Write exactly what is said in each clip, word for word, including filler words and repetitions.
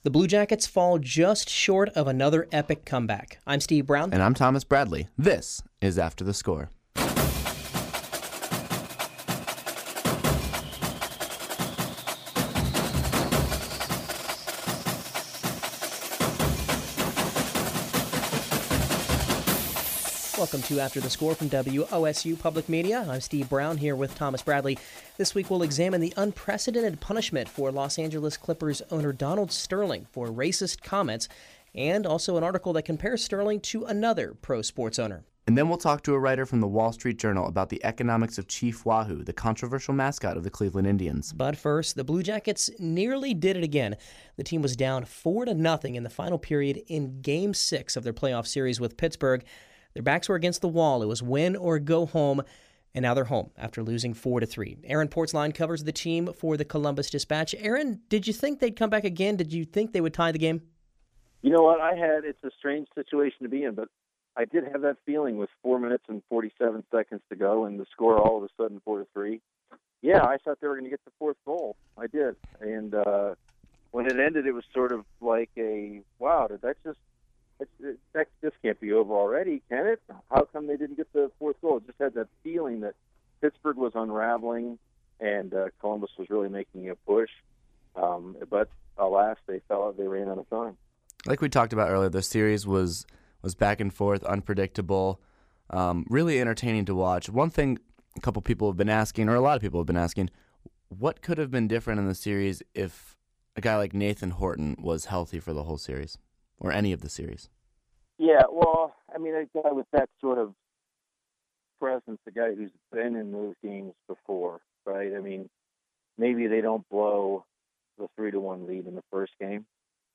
The Blue Jackets fall just short of another epic comeback. I'm Steve Brown. And I'm Thomas Bradley. This is After the Score. Welcome to After the Score from W O S U Public Media. I'm Steve Brown here with Thomas Bradley. This week we'll examine the unprecedented punishment for Los Angeles Clippers owner Donald Sterling for racist comments, and also an article that compares Sterling to another pro sports owner. And then we'll talk to a writer from the Wall Street Journal about the economics of Chief Wahoo, the controversial mascot of the Cleveland Indians. But first, the Blue Jackets nearly did it again. The team was down four to nothing in the final period in Game six of their playoff series with Pittsburgh. Their backs were against the wall. It was win or go home, and now they're home after losing four to three. Aaron Portzline covers the team for the Columbus Dispatch. Aaron, did you think they'd come back again? Did you think they would tie the game? You know what? I had, it's a strange situation to be in, but I did have that feeling with four minutes and forty-seven seconds to go and the score all of a sudden four to three. Yeah, I thought they were going to get the fourth goal. I did. And uh, when it ended, it was sort of like a, wow, did that just, It's, that this can't be over already, can it? How come they didn't get the fourth goal? It just had that feeling that Pittsburgh was unraveling and uh, Columbus was really making a push. Um, but alas, they fell. They ran out of time. Like we talked about earlier, the series was was back and forth, unpredictable, um, really entertaining to watch. One thing a couple people have been asking, or a lot of people have been asking, what could have been different in the series if a guy like Nathan Horton was healthy for the whole series? Or any of the series? Yeah, well, I mean, a guy with that sort of presence, a guy who's been in those games before, right? I mean, maybe they don't blow the three to one lead in the first game,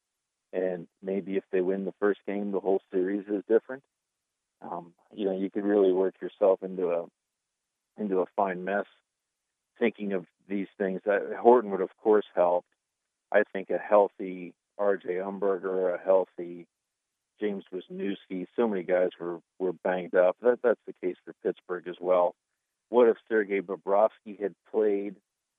and maybe if they win the first game, the whole series is different. Um, you know, you could really work yourself into a into a fine mess thinking of these things. That Horton would, of course, help. I think a healthy R J Umberger, a healthy James Wisniewski. So many guys were, were banged up. That That's the case for Pittsburgh as well. What if Sergei Bobrovsky had played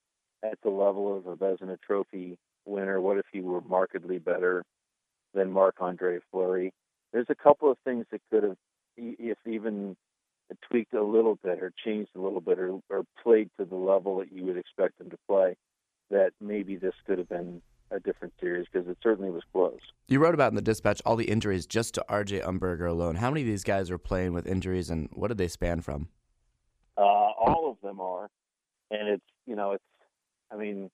at the level of a Vezina Trophy winner? What if he were markedly better than Marc-Andre Fleury? There's a couple of things that could have, if even tweaked a little bit or changed a little bit or, or played to the level that you would expect them to play, that maybe this could have been a different series, because it certainly was close. You wrote about in the Dispatch all the injuries just to R J Umberger alone. How many of these guys are playing with injuries, and what did they span from? Uh, all of them are, and it's you know it's I mean,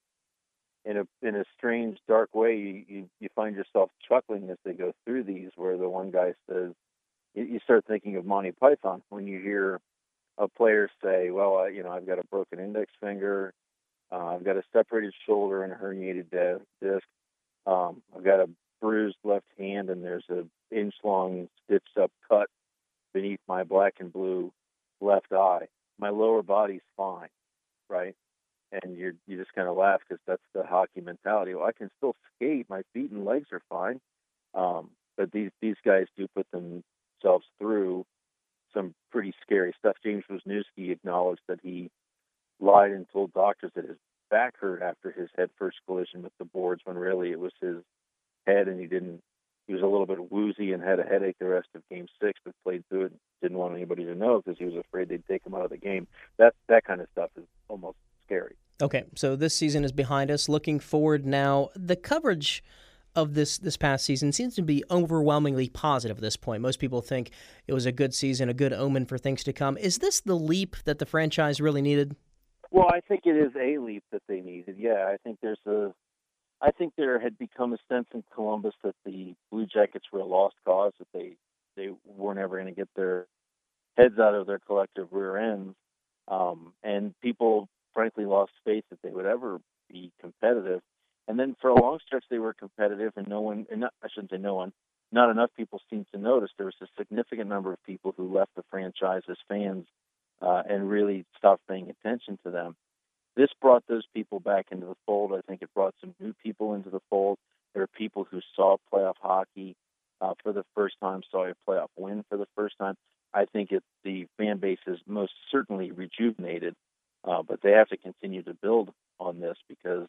in a in a strange, dark way, you, you, you find yourself chuckling as they go through these, where the one guy says, you, you start thinking of Monty Python when you hear a player say, "Well, uh, you know, I've got a broken index finger." Uh, I've got a separated shoulder and a herniated disc. Um, I've got a bruised left hand, and there's an inch-long stitched-up cut beneath my black and blue left eye. My lower body's fine, right? And you you just kind of laugh because that's the hockey mentality. Well, I can still skate. My feet and legs are fine. Um, but these, these guys do put themselves through some pretty scary stuff. James Wisniewski acknowledged that he lied and told doctors that his back hurt after his head first collision with the boards, when really it was his head, and he didn't. He was a little bit woozy and had a headache the rest of Game Six, but played through it. Didn't want anybody to know because he was afraid they'd take him out of the game. That that kind of stuff is almost scary. Okay, so this season is behind us. Looking forward now, the coverage of this this past season seems to be overwhelmingly positive at this point. Most people think it was a good season, a good omen for things to come. Is this the leap that the franchise really needed? Well, I think it is a leap that they needed. Yeah, I think there's a, I think there had become a sense in Columbus that the Blue Jackets were a lost cause, that they, they weren't ever going to get their heads out of their collective rear ends. Um, and people, frankly, lost faith that they would ever be competitive. And then for a long stretch, they were competitive, and no one, and not, I shouldn't say no one, not enough people seemed to notice. There was a significant number of people who left the franchise as fans Uh, and really stopped paying attention to them. This brought those people back into the fold. I think it brought some new people into the fold. There are people who saw playoff hockey uh, for the first time, saw a playoff win for the first time. I think it, the fan base is most certainly rejuvenated, uh, but they have to continue to build on this, because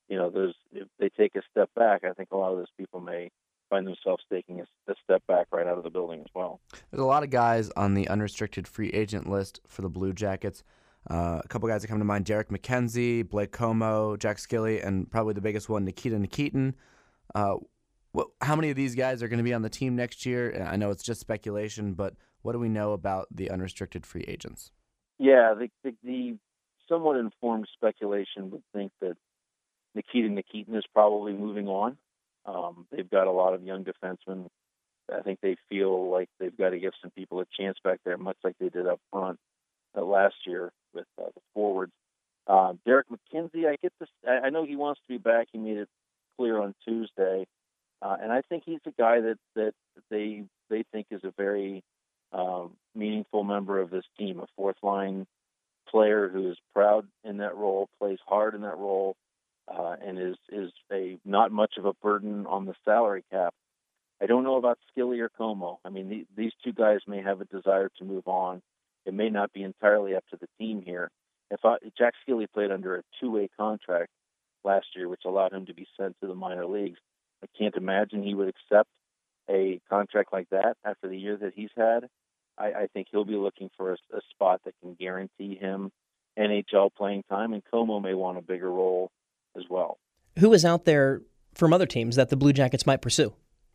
you know, those if they take a step back, I think a lot of those people may find themselves taking a, a step back right out of the building as well. There's a lot of guys on the unrestricted free agent list for the Blue Jackets. Uh, a couple guys that come to mind: Derek McKenzie, Blake Como, Jack Skilly, and probably the biggest one, Nikita Nikitin. Uh, what, how many of these guys are going to be on the team next year? I know it's just speculation, but what do we know about the unrestricted free agents? Yeah, the, the, the somewhat informed speculation would think that Nikita Nikitin is probably moving on. Um, they've got a lot of young defensemen. I think they feel like they've got to give some people a chance back there, much like they did up front uh, last year with uh, the forwards. Uh, Derek McKenzie, I get this. I, I know he wants to be back. He made it clear on Tuesday, uh, and I think he's a guy that that they they think is a very um, meaningful member of this team, a fourth line player who is proud in that role, plays hard in that role, uh, and is is a not much of a burden on the salary cap. I don't know about Skilly or Como. I mean, the, these two guys may have a desire to move on. It may not be entirely up to the team here. If I, Jack Skilly played under a two-way contract last year, which allowed him to be sent to the minor leagues, I can't imagine he would accept a contract like that after the year that he's had. I, I think he'll be looking for a, a spot that can guarantee him N H L playing time, and Como may want a bigger role as well. Who is out there from other teams that the Blue Jackets might pursue?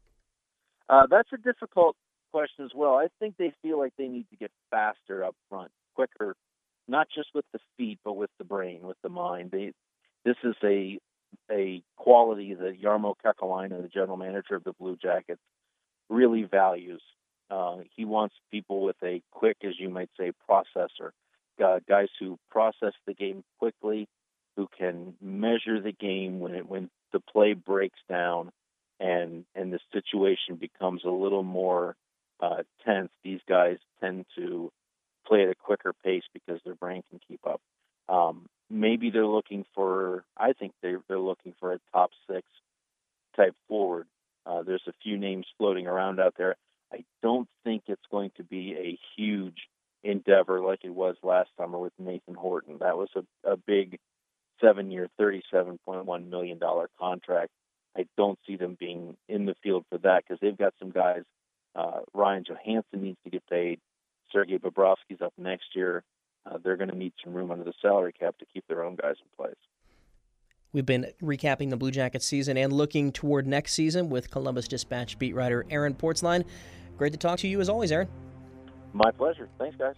Uh, that's a difficult question as well. I think they feel like they need to get faster up front, quicker, not just with the feet, but with the brain, with the mind. They, this is a a quality that Jarmo Kekalainen, the general manager of the Blue Jackets, really values. Uh, he wants people with a quick, as you might say, processor, uh, guys who process the game quickly, who can measure the game when it when the play breaks down and and the situation becomes a little more uh, tense. These guys tend to play at a quicker pace because their brain can keep up. Um, maybe they're looking for, I think they're, they're looking for a top six type forward. Uh, there's a few names floating around out there. I don't think it's going to be a huge endeavor like it was last summer with Nathan Horton. That was a, a big seven-year, thirty-seven point one million dollars contract. I don't see them being in the field for that because they've got some guys. Uh, Ryan Johansson needs to get paid. Sergei Bobrovsky's up next year. Uh, they're going to need some room under the salary cap to keep their own guys in place. We've been recapping the Blue Jackets season and looking toward next season with Columbus Dispatch beat writer Aaron Portzline. Great to talk to you as always, Aaron. My pleasure. Thanks, guys.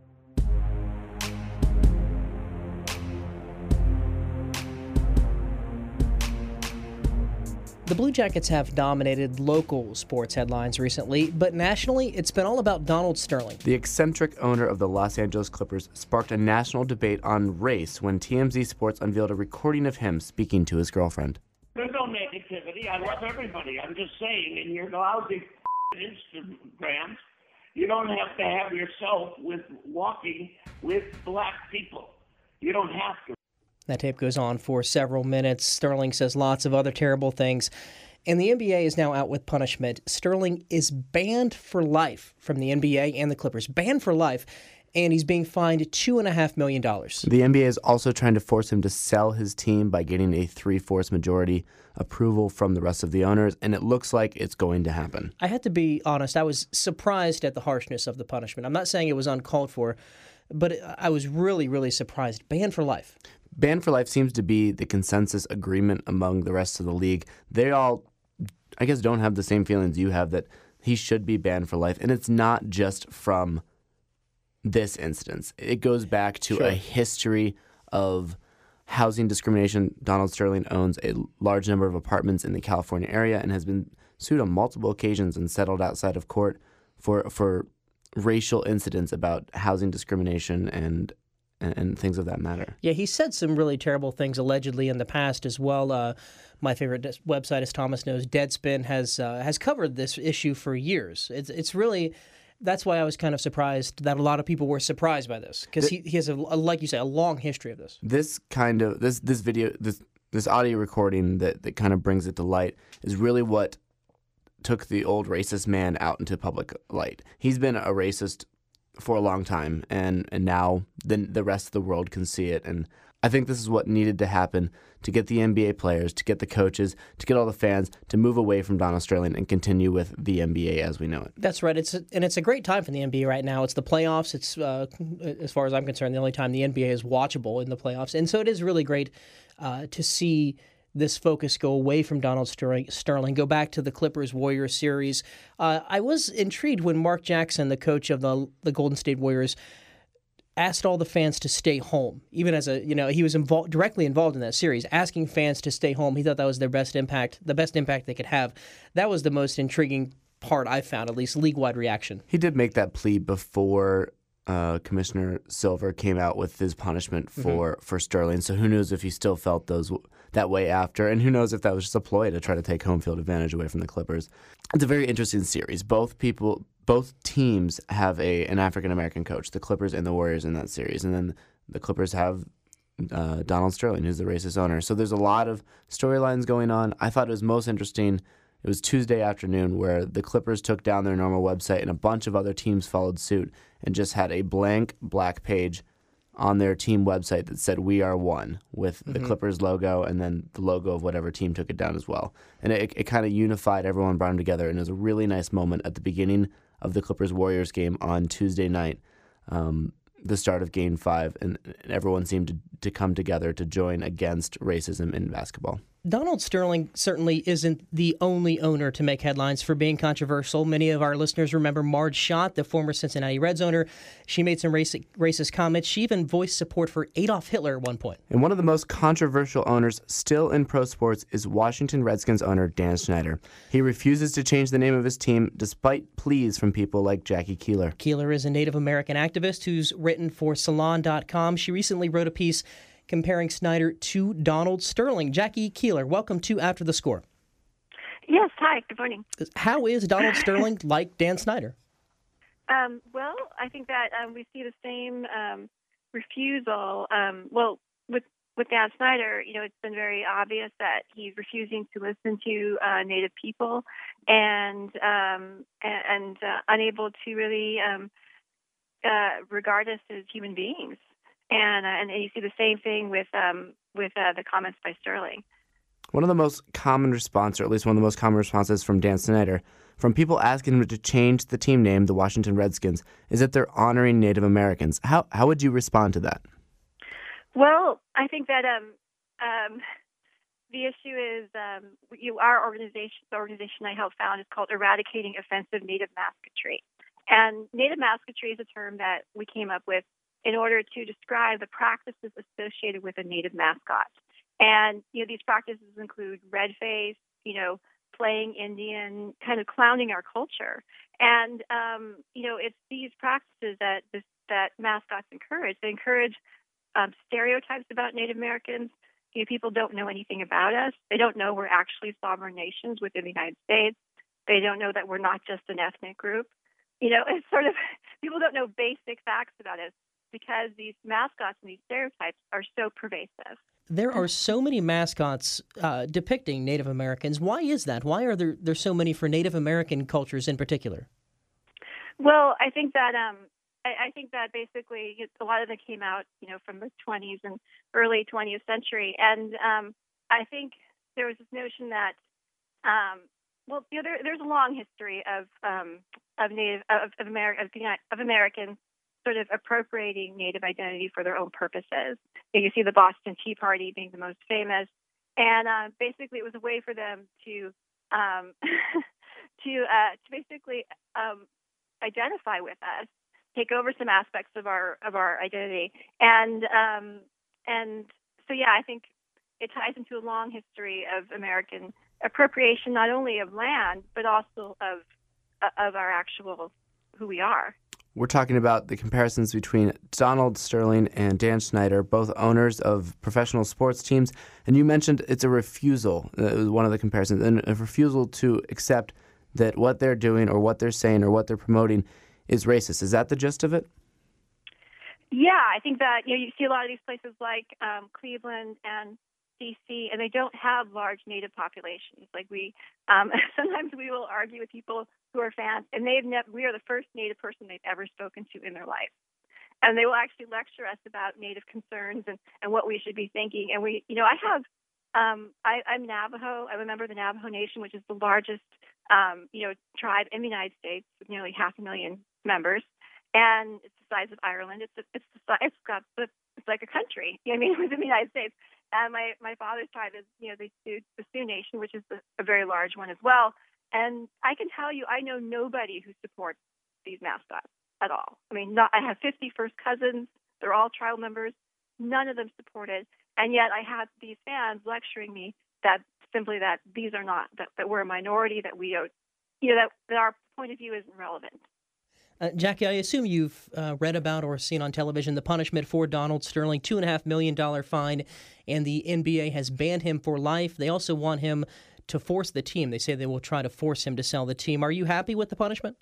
The Blue Jackets have dominated local sports headlines recently, but nationally, it's been all about Donald Sterling. The eccentric owner of the Los Angeles Clippers sparked a national debate on race when T M Z Sports unveiled a recording of him speaking to his girlfriend. There's no negativity. I love everybody. I'm just saying, in your lousy Instagrams, you don't have to have yourself with walking with black people. You don't have to. That tape goes on for several minutes. Sterling says lots of other terrible things. And the N B A is now out with punishment. Sterling is banned for life from the N B A and the Clippers. Banned for life. And he's being fined two point five million dollars. The N B A is also trying to force him to sell his team by getting a three-fourths majority approval from the rest of the owners, and it looks like it's going to happen. I had to be honest. I was surprised at the harshness of the punishment. I'm not saying it was uncalled for, but I was really, really surprised. Banned for life. Banned for life seems to be the consensus agreement among the rest of the league. They all, I guess, don't have the same feelings you have that he should be banned for life. And it's not just from this instance. It goes back to Sure. a history of housing discrimination. Donald Sterling owns a large number of apartments in the California area and has been sued on multiple occasions and settled outside of court for for racial incidents about housing discrimination and and, and things of that matter. Yeah, he said some really terrible things allegedly in the past as well. Uh, my favorite des- website, as Thomas knows, Deadspin, has uh, has covered this issue for years. It's it's really... That's why I was kind of surprised that a lot of people were surprised by this, because he, he has, a, a, like you say, a long history of this. This kind of this this video this this audio recording that, that kind of brings it to light is really what took the old racist man out into public light. He's been a racist for a long time, and, and now the the rest of the world can see it. And I think this is what needed to happen to get the N B A players, to get the coaches, to get all the fans to move away from Donald Sterling and continue with the N B A as we know it. That's right. It's a, and it's a great time for the N B A right now. It's the playoffs. It's, uh, as far as I'm concerned, the only time the N B A is watchable in the playoffs. And so it is really great uh, to see this focus go away from Donald Sterling, go back to the Clippers-Warriors series. Uh, I was intrigued when Mark Jackson, the coach of the the Golden State Warriors, asked all the fans to stay home. Even as a, you know, he was involved, directly involved in that series, asking fans to stay home. He thought that was their best impact, the best impact they could have. That was the most intriguing part I found, at least league-wide reaction. He did make that plea before uh, Commissioner Silver came out with his punishment for, mm-hmm. for Sterling. So who knows if he still felt those that way after, and who knows if that was just a ploy to try to take home field advantage away from the Clippers. It's a very interesting series. Both people, both teams have a an African American coach, the Clippers and the Warriors in that series, and then the Clippers have uh, Donald Sterling, who's the racist owner. So there's a lot of storylines going on. I thought it was most interesting. It was Tuesday afternoon where the Clippers took down their normal website and a bunch of other teams followed suit and just had a blank black page on their team website that said "We Are One" with mm-hmm. the Clippers logo and then the logo of whatever team took it down as well. And it, it kind of unified everyone, brought them together, and it was a really nice moment at the beginning of the Clippers-Warriors game on Tuesday night, um, the start of Game five, and, and everyone seemed to, to come together to join against racism in basketball. Donald Sterling certainly isn't the only owner to make headlines for being controversial. Many of our listeners remember Marge Schott, the former Cincinnati Reds owner. She made some racist, racist comments. She even voiced support for Adolf Hitler at one point. And one of the most controversial owners still in pro sports is Washington Redskins owner Dan Snyder. He refuses to change the name of his team despite pleas from people like Jackie Keeler. Keeler is a Native American activist who's written for Salon dot com. She recently wrote a piece comparing Snyder to Donald Sterling. Jackie Keeler, welcome to After the Score. Yes, hi, good morning. How is Donald Sterling like Dan Snyder? Um, well, I think that um, we see the same um, refusal. Um, well, with with Dan Snyder, you know, it's been very obvious that he's refusing to listen to uh, Native people and um, and, and uh, unable to really um, uh, regard us as human beings. And, uh, and you see the same thing with um, with uh, the comments by Sterling. One of the most common responses, or at least one of the most common responses from Dan Snyder, from people asking him to change the team name, the Washington Redskins, is that they're honoring Native Americans. How how would you respond to that? Well, I think that um, um, the issue is um, you, our organization, the organization I helped found, is called Eradicating Offensive Native Mascotry. And Native Mascotry is a term that we came up with in order to describe the practices associated with a Native mascot. And, you know, these practices include red face, you know, playing Indian, kind of clowning our culture. And, um, you know, it's these practices that this, that mascots encourage. They encourage um, stereotypes about Native Americans. You know, people don't know anything about us. They don't know we're actually sovereign nations within the United States. They don't know that we're not just an ethnic group. You know, it's sort of, people don't know basic facts about us, because these mascots and these stereotypes are so pervasive. There are so many mascots uh, depicting Native Americans. Why is that? Why are there, there so many for Native American cultures in particular? Well, I think that um, I, I think that basically a lot of them came out, you know, from the twenties and early twentieth century, and um, I think there was this notion that, um, well, you know, there, there's a long history of um, of Native of of, Ameri- of, of Americans sort of appropriating Native identity for their own purposes. You see the Boston Tea Party being the most famous, and uh, basically it was a way for them to um, to uh, to basically um, identify with us, take over some aspects of our of our identity, and um, and so yeah, I think it ties into a long history of American appropriation, not only of land but also of of our actual who we are. We're talking about the comparisons between Donald Sterling and Dan Snyder, both owners of professional sports teams. And you mentioned it's a refusal, uh, one of the comparisons, and a refusal to accept that what they're doing or what they're saying or what they're promoting is racist. Is that the gist of it? Yeah, I think that, you know, you see a lot of these places like um, Cleveland and D C, and they don't have large Native populations. Like we, um, sometimes we will argue with people who are fans, and they've never, we are the first Native person they've ever spoken to in their life. and they will actually lecture us about Native concerns and, and what we should be thinking. And we, you know, I have, um, I, I'm Navajo. I'm a member of the Navajo Nation, which is the largest, um, you know, tribe in the United States with nearly half a million members, and it's the size of Ireland. It's a, it's the size. It's got the, it's like a country. You know what I mean, within the United States. And my, my father's tribe is, you know, the Sioux, the Sioux Nation, which is the, a very large one as well. And I can tell you, I know nobody who supports these mascots at all. I mean, not, I have fifty first cousins. They're all tribal members. None of them support it. And yet I have these fans lecturing me that simply that these are not, that, that we're a minority, that we, you know, that, that our point of view isn't relevant. Uh, Jackie, I assume you've uh, read about or seen on television the punishment for Donald Sterling, two and a half million dollar fine, and the N B A has banned him for life. They also want him to force the team. They say they will try to force him to sell the team. Are you happy with the punishment?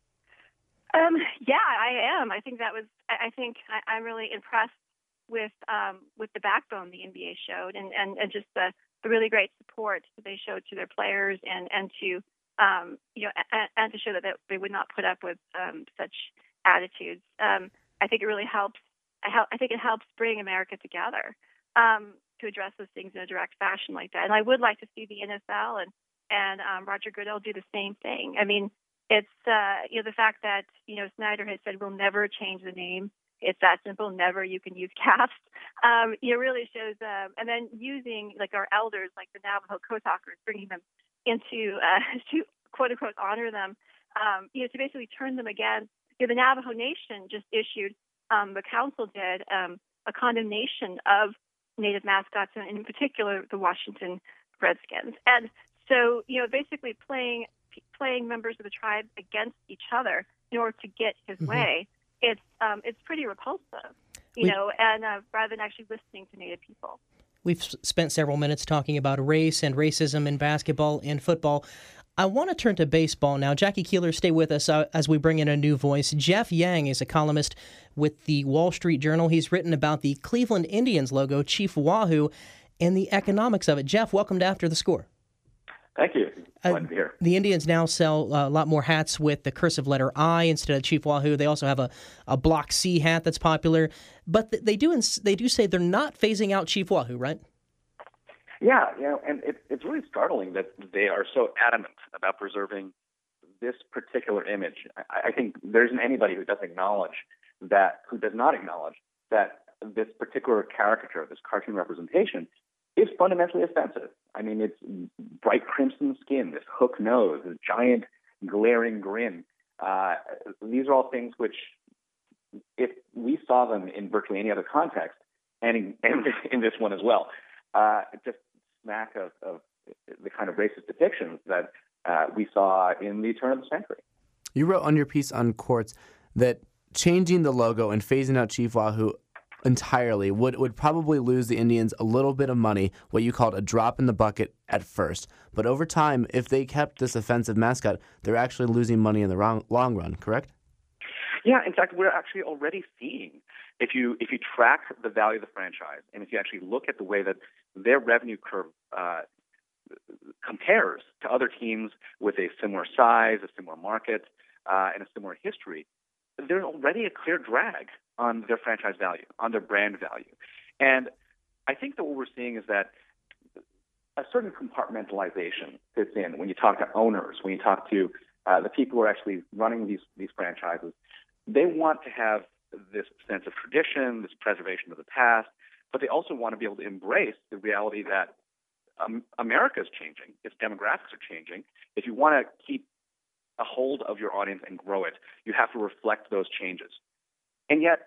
Um, yeah, I am. I think that was. I think I, I'm really impressed with um, with the backbone the N B A showed, and, and, and just the, the really great support that they showed to their players, and and to um, you know, and, and to show that they would not put up with um, such attitudes. Um, I think it really helps. I, help, I think it helps bring America together um, to address those things in a direct fashion like that. And I would like to see the N F L and and um, Roger Goodell do the same thing. I mean. It's, uh, you know, the fact that, you know, Snyder has said we'll never change the name. It's that simple. Never. You can use cast. Um, it really shows, um, and then using like our elders, like the Navajo co-talkers, bringing them into, uh, to quote unquote, honor them, um, you know, to basically turn them against, you know, the Navajo Nation just issued, um, the council did, um, a condemnation of Native mascots, and in particular, the Washington Redskins. And so, you know, basically playing, playing members of the tribe against each other in order to get his mm-hmm. way, it's um, it's pretty repulsive, you we, know, and uh, rather than actually listening to Native people. We've spent several minutes talking about race and racism in basketball and football. I want to turn to baseball now. Jackie Keeler, stay with us uh, as we bring in a new voice. Jeff Yang is a columnist with the Wall Street Journal. He's written about the Cleveland Indians logo, Chief Wahoo, and the economics of it. Jeff, welcome to After the Score. Thank you. Glad Uh, to be here. the Indians now sell uh, a lot more hats with the cursive letter I instead of Chief Wahoo. They also have a, a Block C hat that's popular. But th- they do ins- they do say they're not phasing out Chief Wahoo, right? Yeah, you know, and it, it's really startling that they are so adamant about preserving this particular image. I, I think there isn't anybody who doesn't acknowledge that, who does not acknowledge that this particular caricature, this cartoon representation, is fundamentally offensive. I mean, it's bright crimson skin, this hook nose, this giant glaring grin. Uh, these are all things which, if we saw them in virtually any other context, and in, and in this one as well, uh, just smack of, of the kind of racist depictions that uh, we saw in the turn of the century. You wrote on your piece on Quartz that changing the logo and phasing out Chief Wahoo entirely would, would probably lose the Indians a little bit of money, what you called a drop in the bucket at first. But over time, if they kept this offensive mascot, they're actually losing money in the wrong, long run, correct? Yeah, in fact, we're actually already seeing, if you if you track the value of the franchise, and if you actually look at the way that their revenue curve uh, compares to other teams with a similar size, a similar market, uh, and a similar history, there's already a clear drag on their franchise value, on their brand value. And I think that what we're seeing is that a certain compartmentalization fits in when you talk to owners, when you talk to uh, the people who are actually running these, these franchises. They want to have this sense of tradition, this preservation of the past, but they also want to be able to embrace the reality that um, America is changing, its demographics are changing. If you want to keep a hold of your audience and grow it, you have to reflect those changes. And yet,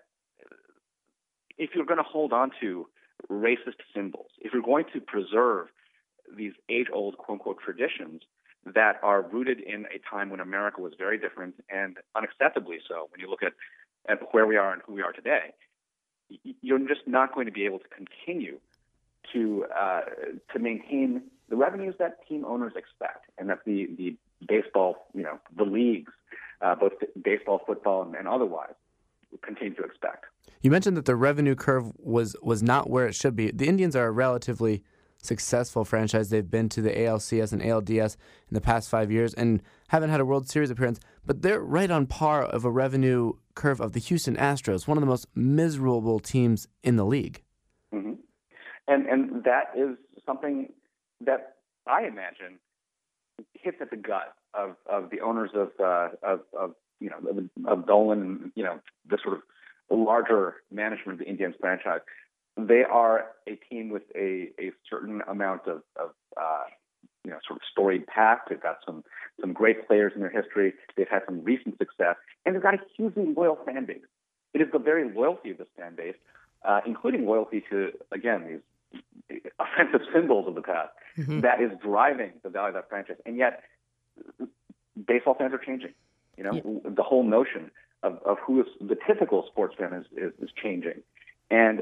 if you're going to hold on to racist symbols, if you're going to preserve these age-old, quote-unquote, traditions that are rooted in a time when America was very different and unacceptably so, when you look at, at where we are and who we are today, you're just not going to be able to continue to uh, to maintain the revenues that team owners expect, and that the, the baseball, you know, the leagues, uh, both baseball, football, and, and otherwise, continue to expect. You mentioned that the revenue curve was was not where it should be. The Indians are a relatively successful franchise they've been to the A L C S and A L D S in the past five years and haven't had a World Series appearance, but they're right on par of a revenue curve of the Houston Astros, one of the most miserable teams in the league. Mm-hmm. And and that is something that I imagine hits at the gut of, of the owners of, uh, of of you know of, of Dolan and you know the sort of larger management of the Indians franchise. They are a team with a, a certain amount of, of uh, you know sort of storied past. They've got some some great players in their history. They've had some recent success, and they've got a hugely loyal fan base. It is the very loyalty of this fan base, uh, including loyalty to again these offensive symbols of the past, mm-hmm. that is driving the value of that franchise. And yet, baseball fans are changing. You know, yeah. the whole notion of, of who is the typical sports fan is, is, is changing. And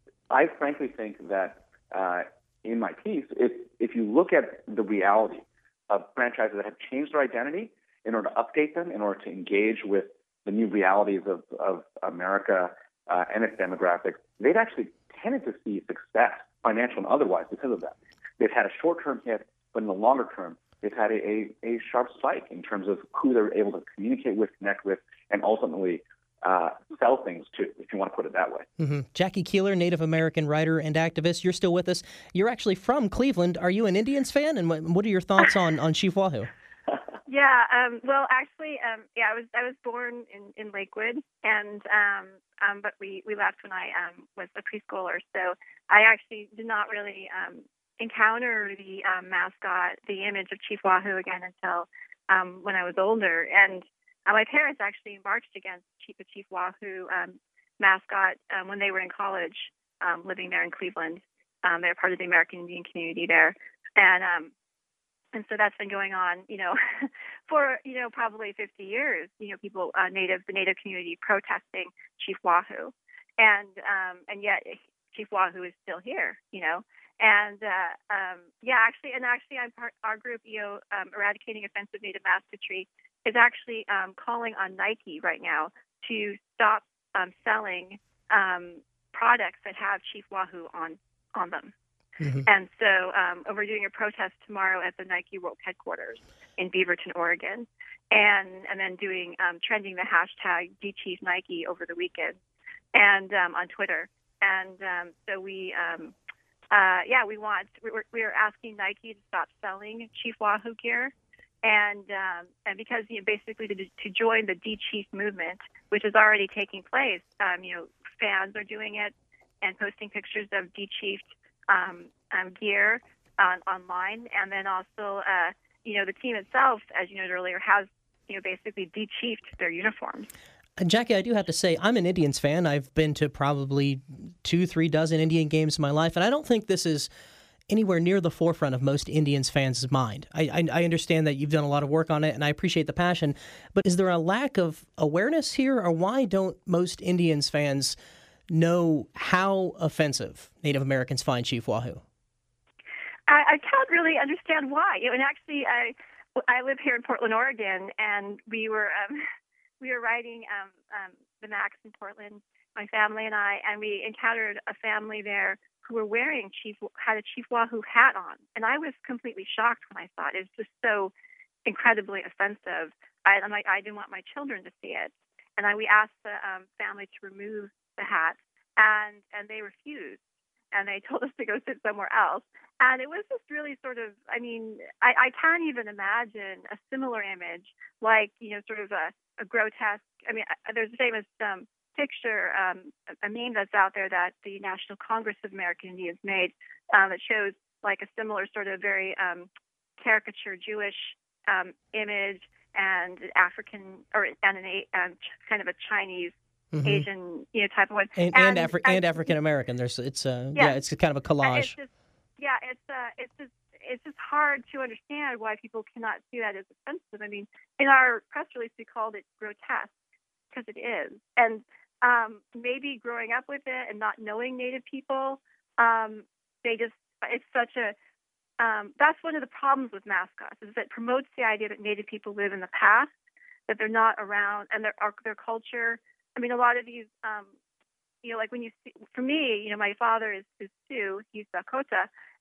I frankly think that uh, in my piece, if if you look at the reality of franchises that have changed their identity in order to update them, in order to engage with the new realities of, of America uh, and its demographics, they've actually tended to see success, financial and otherwise, because of that. They've had a short-term hit, but in the longer term, they've had a, a, a sharp spike in terms of who they're able to communicate with, connect with, and ultimately uh, sell things to, if you want to put it that way. Mm-hmm. Jackie Keeler, Native American writer and activist, you're still with us. You're actually from Cleveland. Are you an Indians fan? And what, what are your thoughts on, on Chief Wahoo? Yeah, um, well, actually, um, yeah, I was I was born in, in Lakewood, and um, um, but we, we left when I um, was a preschooler, so I actually did not really um, encounter the um, mascot, the image of Chief Wahoo again until um, when I was older, and uh, my parents actually marched against Chief, the Chief Wahoo um, mascot um, when they were in college, um, living there in Cleveland. Um, they're part of the American Indian community there, and um, And so that's been going on, you know, for, you know, probably fifty years, you know, people, uh, native, the native community protesting Chief Wahoo. And, um, and yet Chief Wahoo is still here, you know. And, uh, um, yeah, actually, and actually I'm part, our group, you know, um, Eradicating Offensive Native Mascotry is actually um, calling on Nike right now to stop um, selling um, products that have Chief Wahoo on, on them. Mm-hmm. And so um, we're doing a protest tomorrow at the Nike World Headquarters in Beaverton, Oregon, and and then doing um, trending the hashtag DChiefNike over the weekend, and um, on Twitter. And um, so we, um, uh, yeah, we want we're we're asking Nike to stop selling Chief Wahoo gear, and um, and because you know, basically to to join the DChief movement, which is already taking place. Um, you know, fans are doing it and posting pictures of DChiefed Um, um, gear on, online, and then also, uh, you know, the team itself, as you noted earlier, has, you know, basically de-chiefed their uniforms. Uh, Jackie, I do have to say, I'm an Indians fan. I've been to probably two, three dozen Indian games in my life, and I don't think this is anywhere near the forefront of most Indians fans' mind. I, I, I understand that you've done a lot of work on it, and I appreciate the passion, but is there a lack of awareness here, or why don't most Indians fans know how offensive Native Americans find Chief Wahoo? I, I can't really understand why. You know, and actually, I I live here in Portland, Oregon, and we were um, we were riding um, um, the Max in Portland, my family and I, and we encountered a family there who were wearing Chief had a Chief Wahoo hat on, and I was completely shocked when I saw it. It was just so incredibly offensive. I, I'm like, I didn't want my children to see it, and I we asked the um, family to remove the hat, and and they refused, and they told us to go sit somewhere else. And it was just really sort of, I mean, I, I can't even imagine a similar image, like, you know, sort of a, a grotesque, I mean, there's a famous um, picture, um, a meme that's out there that the National Congress of American Indians made um, that shows like a similar sort of very um, caricature Jewish um, image and African, or and an um, kind of a Chinese Mm-hmm. Asian, you know, type of one, and and, and, Afri- and, and African American. There's, it's uh, yeah. yeah, it's kind of a collage. It's just, yeah, it's uh, it's just, it's just hard to understand why people cannot see that as offensive. I mean, in our press release, we called it grotesque because it is, and um, maybe growing up with it and not knowing Native people, um, they just, it's such a. Um, that's one of the problems with mascots is that it promotes the idea that Native people live in the past, that they're not around, and their their culture. I mean, a lot of these, um, you know, like when you see, for me, you know, my father is, is Sioux, he's Dakota,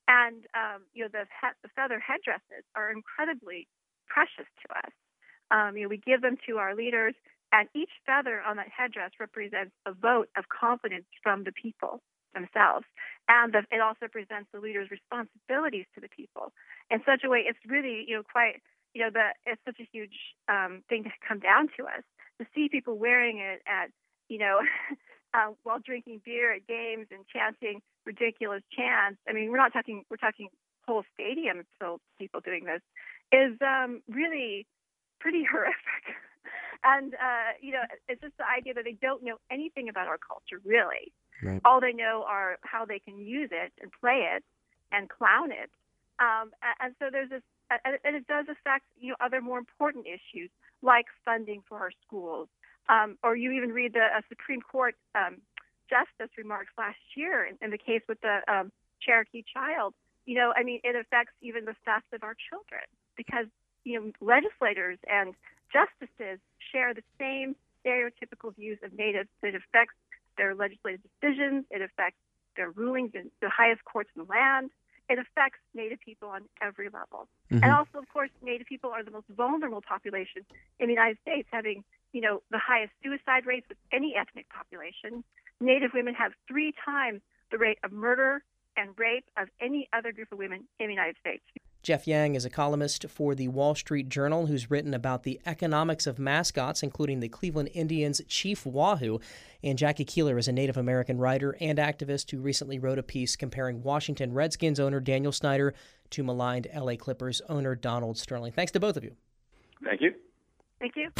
And, um, you know, the, he- the feather headdresses are incredibly precious to us. Um, you know, we give them to our leaders, and each feather on that headdress represents a vote of confidence from the people themselves. And the, it also represents the leader's responsibilities to the people in such a way. It's really, you know, quite, you know, the, it's such a huge um, thing to come down to us, to see people wearing it at, you know, uh, while drinking beer at games and chanting ridiculous chants. I mean, we're not talking, we're talking whole stadiums filled with people doing this, is um, really pretty horrific. And, uh, you know, it's just the idea that they don't know anything about our culture, really. Right. All they know are how they can use it and play it and clown it. Um, and so there's this, and it does affect, you know, other more important issues like funding for our schools. Um, or you even read the uh, Supreme Court um, justice remarks last year in, in the case with the um, Cherokee child. You know, I mean, it affects even the theft of our children because, you know, legislators and justices share the same stereotypical views of natives. It affects their legislative decisions. It affects their rulings in the highest courts in the land. It affects Native people on every level. Mm-hmm. And also, of course, Native people are the most vulnerable population in the United States, having, you know, the highest suicide rates of any ethnic population. Native women have three times the rate of murder and rape of any other group of women in the United States. Jeff Yang is a columnist for the Wall Street Journal who's written about the economics of mascots, including the Cleveland Indians' Chief Wahoo. And Jackie Keeler is a Native American writer and activist who recently wrote a piece comparing Washington Redskins owner Daniel Snyder to maligned L A Clippers owner Donald Sterling. Thanks to both of you. Thank you. Thank you.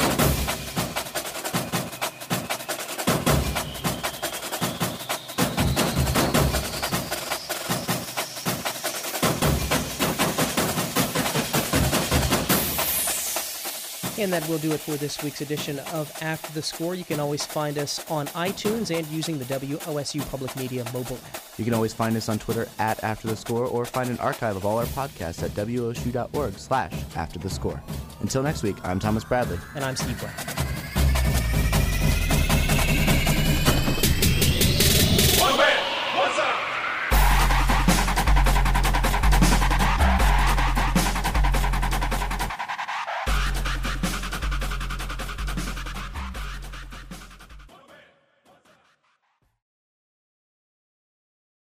And that will do it for this week's edition of After the Score. You can always find us on iTunes and using the W O S U Public Media mobile app. You can always find us on Twitter at After the Score or find an archive of all our podcasts at W O S U dot org slash After the Score. Until next week, I'm Thomas Bradley. And I'm Steve Brown.